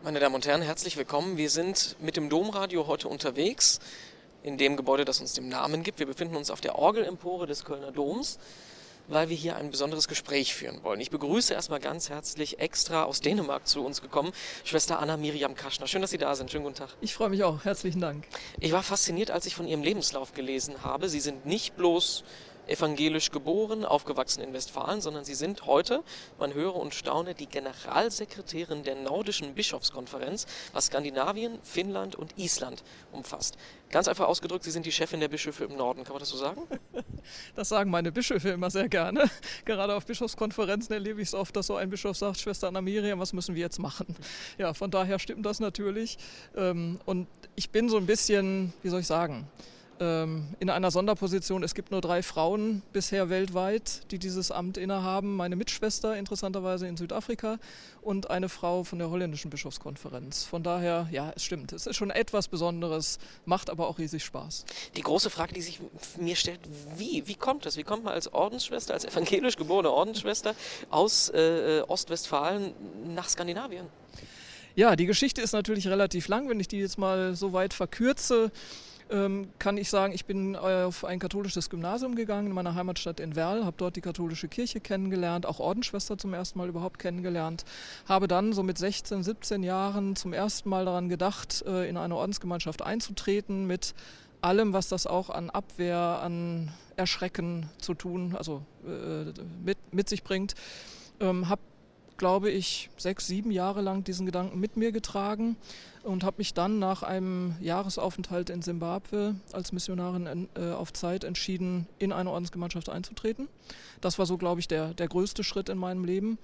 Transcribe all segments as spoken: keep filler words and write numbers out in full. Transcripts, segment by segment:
Meine Damen und Herren, herzlich willkommen. Wir sind mit dem Domradio heute unterwegs, in dem Gebäude, das uns den Namen gibt. Wir befinden uns auf der Orgelempore des Kölner Doms, weil wir hier ein besonderes Gespräch führen wollen. Ich begrüße erstmal ganz herzlich extra aus Dänemark zu uns gekommen, Schwester Anna Miriam Kaschner. Schön, dass Sie da sind. Schönen guten Tag. Ich freue mich auch. Herzlichen Dank. Ich war fasziniert, als ich von Ihrem Lebenslauf gelesen habe. Sie sind nicht bloß evangelisch geboren, aufgewachsen in Westfalen, sondern Sie sind heute, man höre und staune, die Generalsekretärin der Nordischen Bischofskonferenz, was Skandinavien, Finnland und Island umfasst. Ganz einfach ausgedrückt, Sie sind die Chefin der Bischöfe im Norden. Kann man das so sagen? Das sagen meine Bischöfe immer sehr gerne. Gerade auf Bischofskonferenzen erlebe ich es oft, dass so ein Bischof sagt, Schwester Anna Miriam, was müssen wir jetzt machen? Ja, von daher stimmt das natürlich. Und ich bin so ein bisschen, wie soll ich sagen, in einer Sonderposition. Es gibt nur drei Frauen bisher weltweit, die dieses Amt innehaben. Meine Mitschwester, interessanterweise in Südafrika, und eine Frau von der holländischen Bischofskonferenz. Von daher, ja, es stimmt. Es ist schon etwas Besonderes, macht aber auch riesig Spaß. Die große Frage, die sich mir stellt, wie? Wie kommt das? Wie kommt man als Ordensschwester, als evangelisch geborene Ordensschwester aus äh, Ostwestfalen nach Skandinavien? Ja, die Geschichte ist natürlich relativ lang. Wenn ich die jetzt mal so weit verkürze, kann ich sagen, ich bin auf ein katholisches Gymnasium gegangen in meiner Heimatstadt in Werl, habe dort die katholische Kirche kennengelernt, auch Ordensschwester zum ersten Mal überhaupt kennengelernt, habe dann so mit sechzehn, siebzehn Jahren zum ersten Mal daran gedacht, in eine Ordensgemeinschaft einzutreten, mit allem, was das auch an Abwehr, an Erschrecken zu tun, also mit, mit sich bringt, habe, glaube ich, sechs, sieben Jahre lang diesen Gedanken mit mir getragen und habe mich dann nach einem Jahresaufenthalt in Simbabwe als Missionarin äh, auf Zeit entschieden, in eine Ordensgemeinschaft einzutreten. Das war so, glaube ich, der, der größte Schritt in meinem Leben.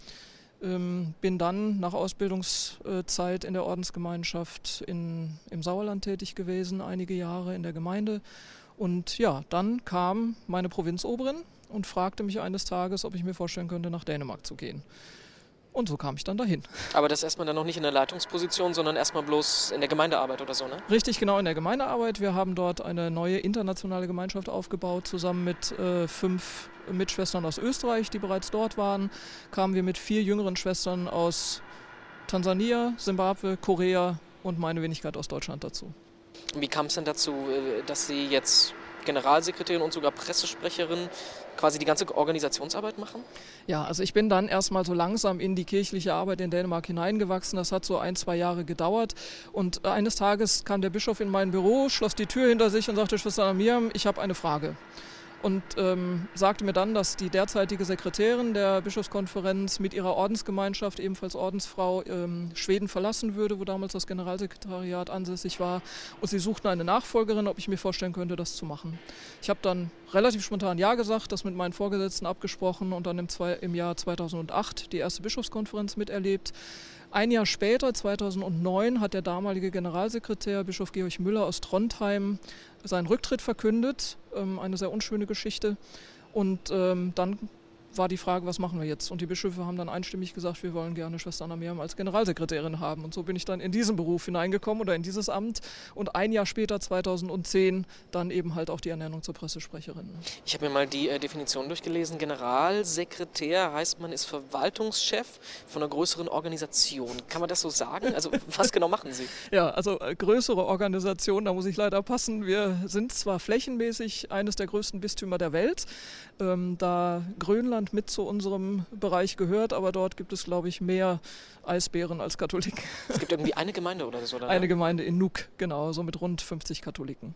Ähm, bin dann nach Ausbildungszeit in der Ordensgemeinschaft in, im Sauerland tätig gewesen, einige Jahre in der Gemeinde. Und ja, dann kam meine Provinzoberin und fragte mich eines Tages, ob ich mir vorstellen könnte, nach Dänemark zu gehen. Und so kam ich dann dahin. Aber das erstmal dann noch nicht in der Leitungsposition, sondern erstmal bloß in der Gemeindearbeit oder so, ne? Richtig, genau, in der Gemeindearbeit. Wir haben dort eine neue internationale Gemeinschaft aufgebaut, zusammen mit äh, fünf Mitschwestern aus Österreich, die bereits dort waren. Kamen wir mit vier jüngeren Schwestern aus Tansania, Simbabwe, Korea und meine Wenigkeit aus Deutschland dazu. Wie kam es denn dazu, dass Sie jetzt Generalsekretärin und sogar Pressesprecherin quasi die ganze Organisationsarbeit machen? Ja, also ich bin dann erstmal so langsam in die kirchliche Arbeit in Dänemark hineingewachsen. Das hat so ein, zwei Jahre gedauert. Und eines Tages kam der Bischof in mein Büro, schloss die Tür hinter sich und sagte, Schwester Anna Miriam, ich habe eine Frage. Und ähm, sagte mir dann, dass die derzeitige Sekretärin der Bischofskonferenz mit ihrer Ordensgemeinschaft, ebenfalls Ordensfrau, ähm, Schweden verlassen würde, wo damals das Generalsekretariat ansässig war. Und sie suchten eine Nachfolgerin, ob ich mir vorstellen könnte, das zu machen. Ich habe dann relativ spontan Ja gesagt, das mit meinen Vorgesetzten abgesprochen und dann im, zwei, im Jahr zweitausendacht die erste Bischofskonferenz miterlebt. Ein Jahr später, zweitausendneun, hat der damalige Generalsekretär, Bischof Georg Müller aus Trondheim, seinen Rücktritt verkündet. Ähm, eine sehr unschöne Geschichte. Und ähm, dann war die Frage, was machen wir jetzt? Und die Bischöfe haben dann einstimmig gesagt, wir wollen gerne Schwester Anna Miriam als Generalsekretärin haben. Und so bin ich dann in diesen Beruf hineingekommen oder in dieses Amt. Und ein Jahr später, zweitausendzehn, dann eben halt auch die Ernennung zur Pressesprecherin. Ich habe mir mal die äh, Definition durchgelesen. Generalsekretär heißt, man ist Verwaltungschef von einer größeren Organisation. Kann man das so sagen? Also was genau machen Sie? Ja, also äh, größere Organisation, da muss ich leider passen. Wir sind zwar flächenmäßig eines der größten Bistümer der Welt, ähm, da Grönland mit zu unserem Bereich gehört, aber dort gibt es, glaube ich, mehr Eisbären als Katholiken. Es gibt irgendwie eine Gemeinde oder so? Oder? Eine Gemeinde in Nuuk, genau, so mit rund fünfzig Katholiken.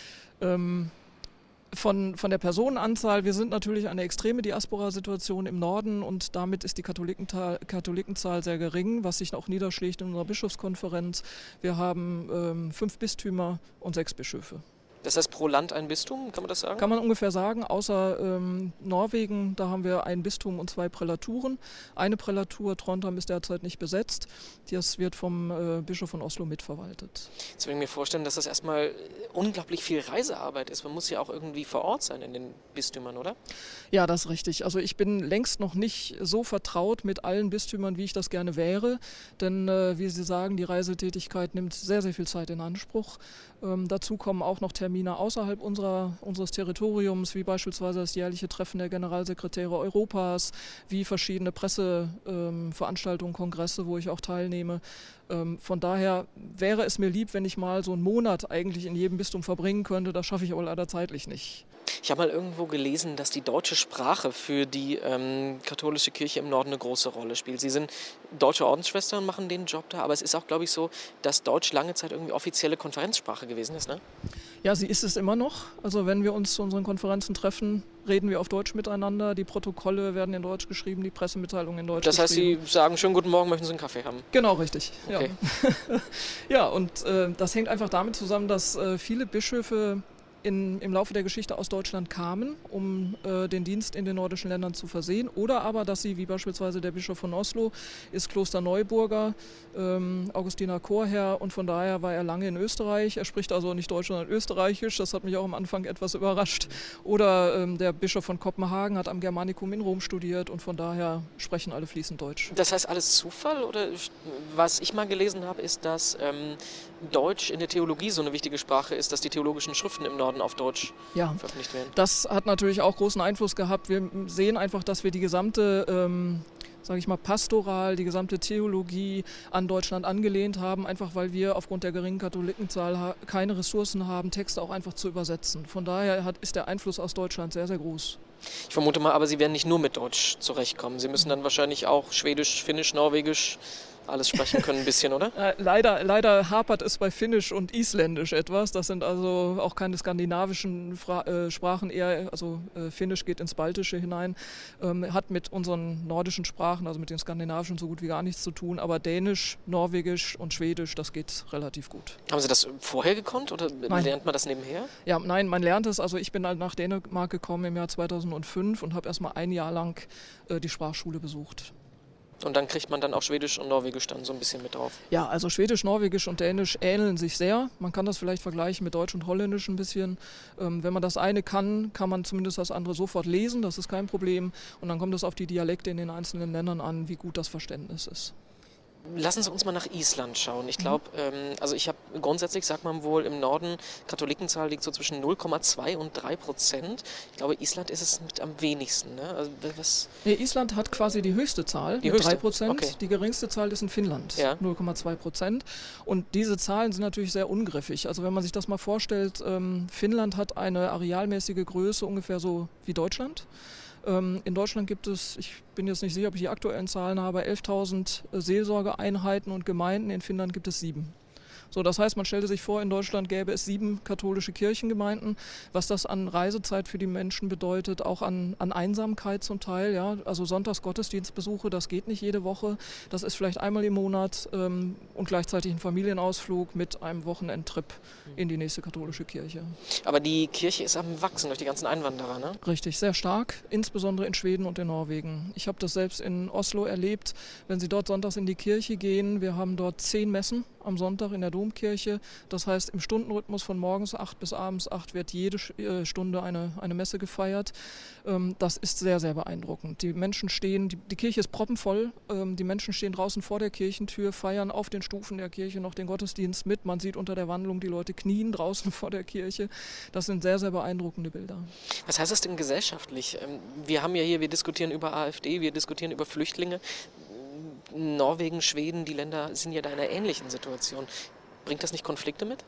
Ähm, von, von der Personenanzahl, wir sind natürlich eine extreme Diaspora-Situation im Norden und damit ist die Katholikenzahl, Katholikenzahl sehr gering, was sich auch niederschlägt in unserer Bischofskonferenz. Wir haben ähm, fünf Bistümer und sechs Bischöfe. Das heißt pro Land ein Bistum, kann man das sagen? Kann man ungefähr sagen, außer ähm, Norwegen, da haben wir ein Bistum und zwei Prälaturen. Eine Prälatur, Trondheim, ist derzeit nicht besetzt. Das wird vom äh, Bischof von Oslo mitverwaltet. Jetzt will ich mir vorstellen, dass das erstmal unglaublich viel Reisearbeit ist. Man muss ja auch irgendwie vor Ort sein in den Bistümern, oder? Ja, das ist richtig. Also ich bin längst noch nicht so vertraut mit allen Bistümern, wie ich das gerne wäre. Denn, äh, wie Sie sagen, die Reisetätigkeit nimmt sehr, sehr viel Zeit in Anspruch. Ähm, dazu kommen auch noch Termine Termine außerhalb unserer, unseres Territoriums, wie beispielsweise das jährliche Treffen der Generalsekretäre Europas, wie verschiedene Presseveranstaltungen, ähm, Kongresse, wo ich auch teilnehme. Ähm, von daher wäre es mir lieb, wenn ich mal so einen Monat eigentlich in jedem Bistum verbringen könnte. Das schaffe ich aber leider zeitlich nicht. Ich habe mal irgendwo gelesen, dass die deutsche Sprache für die ähm, katholische Kirche im Norden eine große Rolle spielt. Sie sind deutsche Ordensschwestern und machen den Job da, aber es ist auch, glaube ich, so, dass Deutsch lange Zeit irgendwie offizielle Konferenzsprache gewesen ist, ne? Ja, sie ist es immer noch. Also wenn wir uns zu unseren Konferenzen treffen, reden wir auf Deutsch miteinander. Die Protokolle werden in Deutsch geschrieben, die Pressemitteilungen in Deutsch Das heißt, geschrieben. Sie sagen, schönen guten Morgen, möchten Sie einen Kaffee haben? Genau, richtig. Okay. Ja, ja und äh, das hängt einfach damit zusammen, dass äh, viele Bischöfe In, im Laufe der Geschichte aus Deutschland kamen, um äh, den Dienst in den nordischen Ländern zu versehen, oder aber, dass sie, wie beispielsweise der Bischof von Oslo, ist Klosterneuburger, ähm, Augustiner Chorherr, und von daher war er lange in Österreich. Er spricht also nicht Deutsch, sondern Österreichisch, das hat mich auch am Anfang etwas überrascht. Oder ähm, der Bischof von Kopenhagen hat am Germanicum in Rom studiert und von daher sprechen alle fließend Deutsch. Das heißt alles Zufall? Oder was ich mal gelesen habe, ist, dass ähm, Deutsch in der Theologie so eine wichtige Sprache ist, dass die theologischen Schriften im Norden auf Deutsch ja, veröffentlicht werden. Das hat natürlich auch großen Einfluss gehabt. Wir sehen einfach, dass wir die gesamte, ähm, sage ich mal, Pastoral, die gesamte Theologie an Deutschland angelehnt haben, einfach weil wir aufgrund der geringen Katholikenzahl ha- keine Ressourcen haben, Texte auch einfach zu übersetzen. Von daher hat, ist der Einfluss aus Deutschland sehr, sehr groß. Ich vermute mal, aber Sie werden nicht nur mit Deutsch zurechtkommen. Sie müssen dann wahrscheinlich auch Schwedisch, Finnisch, Norwegisch alles sprechen können ein bisschen, oder? Äh, leider, leider hapert es bei Finnisch und Isländisch etwas. Das sind also auch keine skandinavischen Fra- äh, Sprachen, eher, also äh, Finnisch geht ins Baltische hinein, ähm, hat mit unseren nordischen Sprachen, also mit den skandinavischen, so gut wie gar nichts zu tun. Aber Dänisch, Norwegisch und Schwedisch, das geht relativ gut. Haben Sie das vorher gekonnt oder Nein. lernt man das nebenher? Ja, nein, man lernt es. Also ich bin halt nach Dänemark gekommen im Jahr zweitausendfünf und habe erstmal ein Jahr lang äh, die Sprachschule besucht. Und dann kriegt man dann auch Schwedisch und Norwegisch dann so ein bisschen mit drauf. Ja, also Schwedisch, Norwegisch und Dänisch ähneln sich sehr. Man kann das vielleicht vergleichen mit Deutsch und Holländisch ein bisschen. Ähm, wenn man das eine kann, kann man zumindest das andere sofort lesen. Das ist kein Problem. Und dann kommt es auf die Dialekte in den einzelnen Ländern an, wie gut das Verständnis ist. Lassen Sie uns mal nach Island schauen. Ich glaube, ähm, also ich habe grundsätzlich, sagt man wohl, im Norden Katholikenzahl liegt so zwischen null Komma zwei und drei Prozent. Ich glaube, Island ist es mit am wenigsten. Ne? Also, was Nee, Island hat quasi die höchste Zahl, Die mit höchste? drei Prozent. Okay. Die geringste Zahl ist in Finnland, Ja. null Komma zwei Prozent. Und diese Zahlen sind natürlich sehr ungriffig. Also wenn man sich das mal vorstellt, ähm, Finnland hat eine arealmäßige Größe ungefähr so wie Deutschland. Ähm, in Deutschland gibt es, ich bin jetzt nicht sicher, ob ich die aktuellen Zahlen habe, elftausend Seelsorgeeinheiten und Gemeinden. In Finnland gibt es sieben. So, das heißt, man stellte sich vor, in Deutschland gäbe es sieben katholische Kirchengemeinden, was das an Reisezeit für die Menschen bedeutet, auch an, an Einsamkeit zum Teil. Ja? Also Sonntagsgottesdienstbesuche, das geht nicht jede Woche, das ist vielleicht einmal im Monat ähm, und gleichzeitig ein Familienausflug mit einem Wochenendtrip in die nächste katholische Kirche. Aber die Kirche ist am Wachsen durch die ganzen Einwanderer, ne? Richtig, sehr stark, insbesondere in Schweden und in Norwegen. Ich habe das selbst in Oslo erlebt, wenn Sie dort sonntags in die Kirche gehen, wir haben dort zehn Messen am Sonntag in der Domkirche. Das heißt, im Stundenrhythmus von morgens acht bis abends acht wird jede Stunde eine, eine Messe gefeiert. Ähm, das ist sehr, sehr beeindruckend. Die Menschen stehen, die, die Kirche ist proppenvoll, ähm, die Menschen stehen draußen vor der Kirchentür, feiern auf den Stufen der Kirche noch den Gottesdienst mit. Man sieht unter der Wandlung die Leute knien draußen vor der Kirche. Das sind sehr, sehr beeindruckende Bilder. Was heißt das denn gesellschaftlich? Ähm, Wir haben ja hier, wir diskutieren über AfD, wir diskutieren über Flüchtlinge. Norwegen, Schweden, die Länder sind ja da in einer ähnlichen Situation. Bringt das nicht Konflikte mit?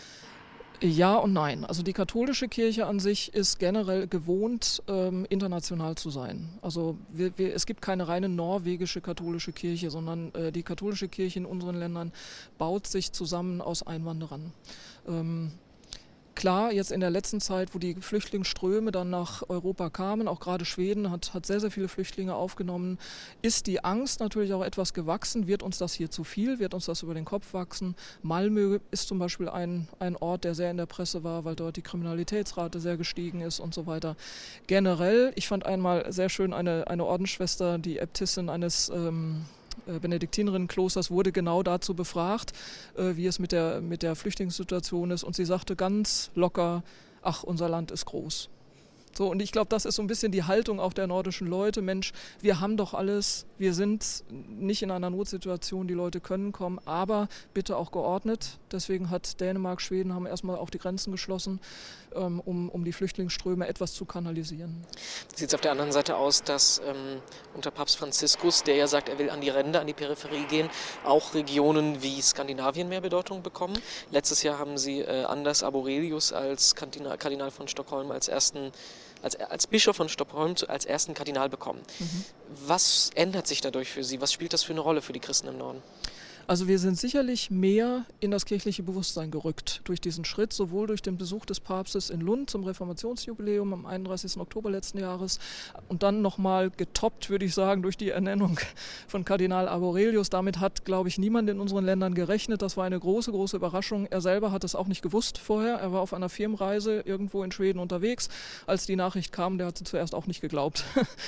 Ja und nein. Also die katholische Kirche an sich ist generell gewohnt, ähm, international zu sein. Also wir, wir, es gibt keine reine norwegische katholische Kirche, sondern äh, die katholische Kirche in unseren Ländern baut sich zusammen aus Einwanderern. Ähm, Klar, jetzt in der letzten Zeit, wo die Flüchtlingsströme dann nach Europa kamen, auch gerade Schweden hat, hat sehr, sehr viele Flüchtlinge aufgenommen, ist die Angst natürlich auch etwas gewachsen. Wird uns das hier zu viel? Wird uns das über den Kopf wachsen? Malmö ist zum Beispiel ein, ein Ort, der sehr in der Presse war, weil dort die Kriminalitätsrate sehr gestiegen ist und so weiter. Generell, ich fand einmal sehr schön eine, eine Ordensschwester, die Äbtissin eines ähm, Benediktinerinnenklosters, wurde genau dazu befragt, äh, wie es mit der, mit der Flüchtlingssituation ist. Und sie sagte ganz locker, ach, unser Land ist groß. So, und ich glaube, das ist so ein bisschen die Haltung auch der nordischen Leute. Mensch, wir haben doch alles, wir sind nicht in einer Notsituation, die Leute können kommen, aber bitte auch geordnet. Deswegen hat Dänemark, Schweden haben erstmal auch die Grenzen geschlossen, ähm, um, um die Flüchtlingsströme etwas zu kanalisieren. Sieht es auf der anderen Seite aus, dass ähm, unter Papst Franziskus, der ja sagt, er will an die Ränder, an die Peripherie gehen, auch Regionen wie Skandinavien mehr Bedeutung bekommen? Letztes Jahr haben sie äh, Anders Arborelius als Kardinal, Kardinal von Stockholm als ersten Als, als Bischof von Stockholm als ersten Kardinal bekommen. Mhm. Was ändert sich dadurch für Sie? Was spielt das für eine Rolle für die Christen im Norden? Also wir sind sicherlich mehr in das kirchliche Bewusstsein gerückt durch diesen Schritt, sowohl durch den Besuch des Papstes in Lund zum Reformationsjubiläum am einunddreißigsten Oktober letzten Jahres und dann nochmal getoppt, würde ich sagen, durch die Ernennung von Kardinal Arborelius. Damit hat, glaube ich, niemand in unseren Ländern gerechnet. Das war eine große, große Überraschung. Er selber hat es auch nicht gewusst vorher. Er war auf einer Firmenreise irgendwo in Schweden unterwegs. Als die Nachricht kam, der hat zuerst auch nicht geglaubt.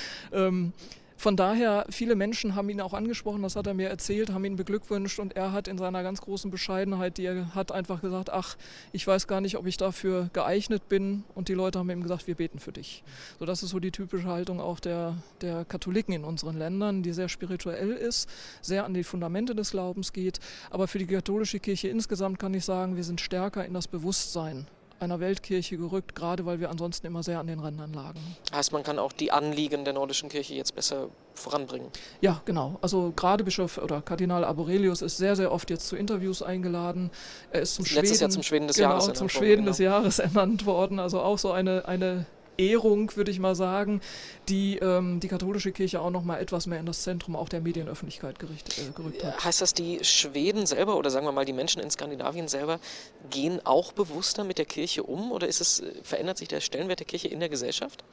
ähm, Von daher, viele Menschen haben ihn auch angesprochen, das hat er mir erzählt, haben ihn beglückwünscht und er hat in seiner ganz großen Bescheidenheit, die er hat, einfach gesagt, ach, ich weiß gar nicht, ob ich dafür geeignet bin und die Leute haben ihm gesagt, wir beten für dich. So, das ist so die typische Haltung auch der, der Katholiken in unseren Ländern, die sehr spirituell ist, sehr an die Fundamente des Glaubens geht, aber für die katholische Kirche insgesamt kann ich sagen, wir sind stärker in das Bewusstsein einer Weltkirche gerückt, gerade weil wir ansonsten immer sehr an den Rändern lagen. Heißt, man kann auch die Anliegen der nordischen Kirche jetzt besser voranbringen? Ja, genau. Also gerade Bischof oder Kardinal Arborelius ist sehr, sehr oft jetzt zu Interviews eingeladen. Er ist zum Letztes Schweden, Jahr zum Schweden des genau, Jahres zum ernannt Schweden worden, des Jahres ernannt worden. Also auch so eine, eine Ehrung, würde ich mal sagen, die ähm, die katholische Kirche auch noch mal etwas mehr in das Zentrum auch der Medienöffentlichkeit gerichtet, äh, gerückt hat. Heißt das, die Schweden selber oder sagen wir mal die Menschen in Skandinavien selber gehen auch bewusster mit der Kirche um oder ist es, verändert sich der Stellenwert der Kirche in der Gesellschaft?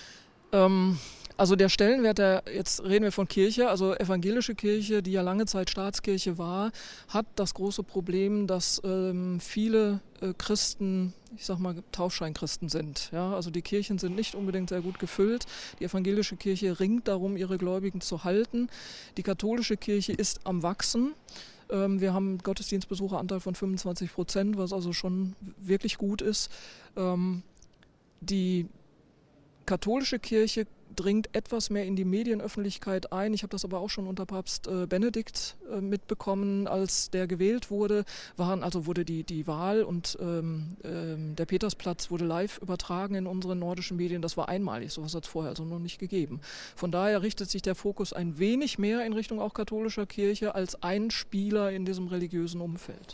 Ähm, Also der Stellenwert, der, jetzt reden wir von Kirche, also evangelische Kirche, die ja lange Zeit Staatskirche war, hat das große Problem, dass ähm, viele äh, Christen, ich sag mal Taufscheinchristen sind. Ja? Also die Kirchen sind nicht unbedingt sehr gut gefüllt. Die evangelische Kirche ringt darum, ihre Gläubigen zu halten. Die katholische Kirche ist am Wachsen. Ähm, wir haben einen Gottesdienstbesucheranteil von fünfundzwanzig Prozent, was also schon wirklich gut ist. Ähm, die katholische Kirche dringt etwas mehr in die Medienöffentlichkeit ein. Ich habe das aber auch schon unter Papst äh, Benedikt äh, mitbekommen, als der gewählt wurde, waren, also wurde die, die Wahl und ähm, ähm, der Petersplatz wurde live übertragen in unseren nordischen Medien. Das war einmalig, sowas hat es vorher also noch nicht gegeben. Von daher richtet sich der Fokus ein wenig mehr in Richtung auch katholischer Kirche als ein Spieler in diesem religiösen Umfeld.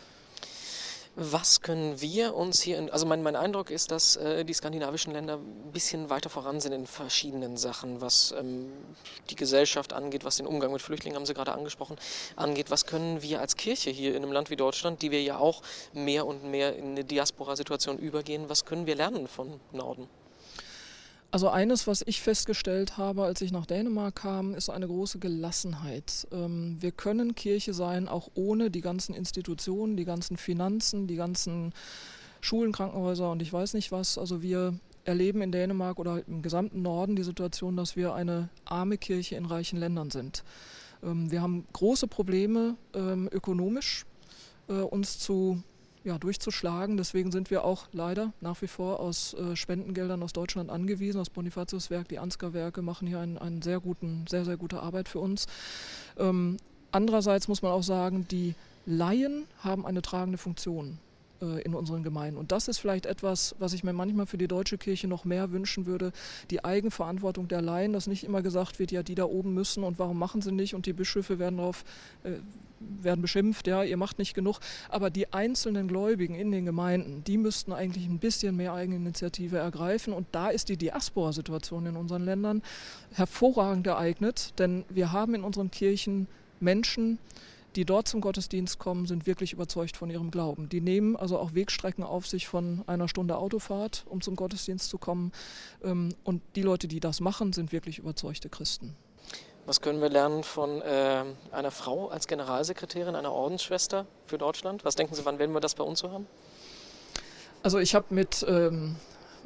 Was können wir uns hier, in, also mein, mein Eindruck ist, dass äh, die skandinavischen Länder ein bisschen weiter voran sind in verschiedenen Sachen, was ähm, die Gesellschaft angeht, was den Umgang mit Flüchtlingen, haben Sie gerade angesprochen, angeht. Was können wir als Kirche hier in einem Land wie Deutschland, die wir ja auch mehr und mehr in eine Diaspora-Situation übergehen, was können wir lernen von Norden? Also eines, was ich festgestellt habe, als ich nach Dänemark kam, ist eine große Gelassenheit. Ähm, wir können Kirche sein, auch ohne die ganzen Institutionen, die ganzen Finanzen, die ganzen Schulen, Krankenhäuser und ich weiß nicht was. Also wir erleben in Dänemark oder im gesamten Norden die Situation, dass wir eine arme Kirche in reichen Ländern sind. Ähm, wir haben große Probleme ähm, ökonomisch äh, uns zu Ja, durchzuschlagen. Deswegen sind wir auch leider nach wie vor aus äh, Spendengeldern aus Deutschland angewiesen. Das Bonifatiuswerk, die Ansgar-Werke machen hier einen, einen sehr guten, sehr, sehr gute Arbeit für uns. Ähm, andererseits muss man auch sagen, die Laien haben eine tragende Funktion äh, in unseren Gemeinden. Und das ist vielleicht etwas, was ich mir manchmal für die deutsche Kirche noch mehr wünschen würde. Die Eigenverantwortung der Laien, dass nicht immer gesagt wird, ja, die da oben müssen und warum machen sie nicht und die Bischöfe werden darauf äh, werden beschimpft, ja, ihr macht nicht genug. Aber die einzelnen Gläubigen in den Gemeinden, die müssten eigentlich ein bisschen mehr Eigeninitiative ergreifen. Und da ist die Diaspora-Situation in unseren Ländern hervorragend geeignet, denn wir haben in unseren Kirchen Menschen, die dort zum Gottesdienst kommen, sind wirklich überzeugt von ihrem Glauben. Die nehmen also auch Wegstrecken auf sich von einer Stunde Autofahrt, um zum Gottesdienst zu kommen. Und die Leute, die das machen, sind wirklich überzeugte Christen. Was können wir lernen von äh, einer Frau als Generalsekretärin, einer Ordensschwester für Deutschland? Was denken Sie, wann werden wir das bei uns so haben? Also ich habe mit ähm,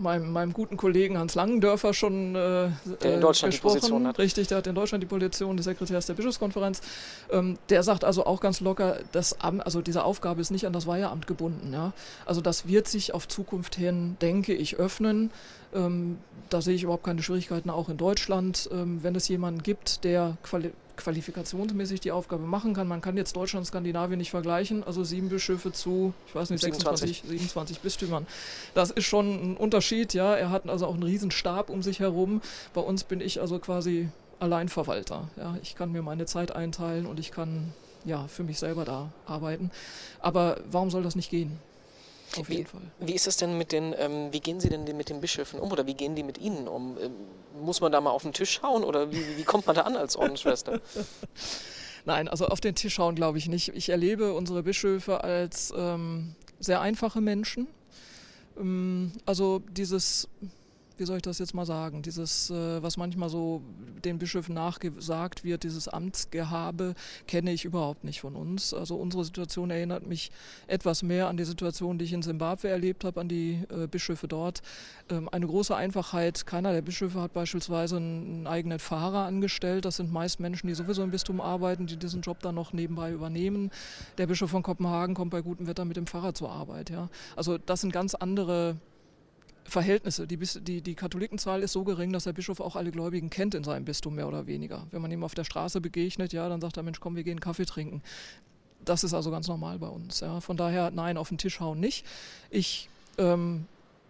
meinem, meinem guten Kollegen Hans Langendörfer schon äh, der in Deutschland gesprochen. Die Position hat. Richtig, der hat in Deutschland die Position des Sekretärs der Bischofskonferenz. Ähm, der sagt also auch ganz locker, das Amt, also diese Aufgabe ist nicht an das Weiheamt gebunden. Ja? Also das wird sich auf Zukunft hin, denke ich, öffnen. Ähm, da sehe ich überhaupt keine Schwierigkeiten, auch in Deutschland, ähm, wenn es jemanden gibt, der quali qualifikationsmäßig die Aufgabe machen kann. Man kann jetzt Deutschland und Skandinavien nicht vergleichen, also sieben Bischöfe zu, ich weiß nicht, sechsundzwanzig, siebenundzwanzig Bistümern. Das ist schon ein Unterschied, ja. Er hat also auch einen riesen Stab um sich herum. Bei uns bin ich also quasi Alleinverwalter. Ja. Ich kann mir meine Zeit einteilen und ich kann ja für mich selber da arbeiten. Aber warum soll das nicht gehen? Auf jeden wie, Fall. Wie ist es denn mit den, ähm, wie gehen Sie denn mit den Bischöfen um oder wie gehen die mit Ihnen um? Ähm, muss man da mal auf den Tisch schauen oder wie, wie kommt man da an als Ordensschwester? Nein, also auf den Tisch schauen glaube ich nicht. Ich erlebe unsere Bischöfe als ähm, sehr einfache Menschen. Ähm, also dieses, wie soll ich das jetzt mal sagen, dieses, äh, was manchmal so den Bischöfen nachgesagt wird, dieses Amtsgehabe, kenne ich überhaupt nicht von uns. Also unsere Situation erinnert mich etwas mehr an die Situation, die ich in Simbabwe erlebt habe, an die äh, Bischöfe dort. Ähm, eine große Einfachheit, keiner der Bischöfe hat beispielsweise einen, einen eigenen Pfarrer angestellt. Das sind meist Menschen, die sowieso im Bistum arbeiten, die diesen Job dann noch nebenbei übernehmen. Der Bischof von Kopenhagen kommt bei gutem Wetter mit dem Pfarrer zur Arbeit. Ja? Also das sind ganz andere Verhältnisse. Die, die, die Katholikenzahl ist so gering, dass der Bischof auch alle Gläubigen kennt in seinem Bistum, mehr oder weniger. Wenn man ihm auf der Straße begegnet, ja, dann sagt er, Mensch, komm, wir gehen Kaffee trinken. Das ist also ganz normal bei uns. Ja. Von daher, nein, auf den Tisch hauen nicht. Ich ähm,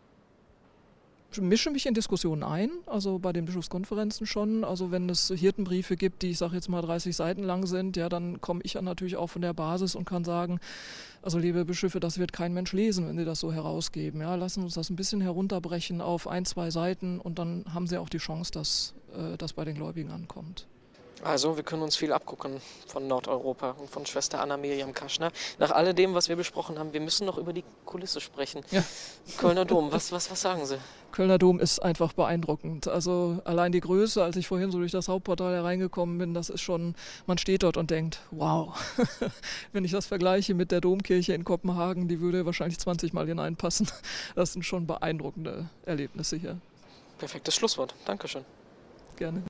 mische mich in Diskussionen ein, also bei den Bischofskonferenzen schon. Also wenn es Hirtenbriefe gibt, die, ich sage jetzt mal, dreißig Seiten lang sind, ja, dann komme ich natürlich auch von der Basis und kann sagen, also liebe Bischöfe, das wird kein Mensch lesen, wenn sie das so herausgeben. Ja, lassen uns das ein bisschen herunterbrechen auf ein, zwei Seiten und dann haben sie auch die Chance, dass äh, das bei den Gläubigen ankommt. Also, wir können uns viel abgucken von Nordeuropa und von Schwester Anna Miriam Kaschner. Nach alledem, was wir besprochen haben, wir müssen noch über die Kulisse sprechen. Ja. Kölner Dom, was, was, was sagen Sie? Kölner Dom ist einfach beeindruckend. Also allein die Größe, als ich vorhin so durch das Hauptportal hereingekommen bin, das ist schon, man steht dort und denkt, wow. Wenn ich das vergleiche mit der Domkirche in Kopenhagen, die würde wahrscheinlich zwanzig Mal hineinpassen. Das sind schon beeindruckende Erlebnisse hier. Perfektes Schlusswort. Dankeschön. Gerne.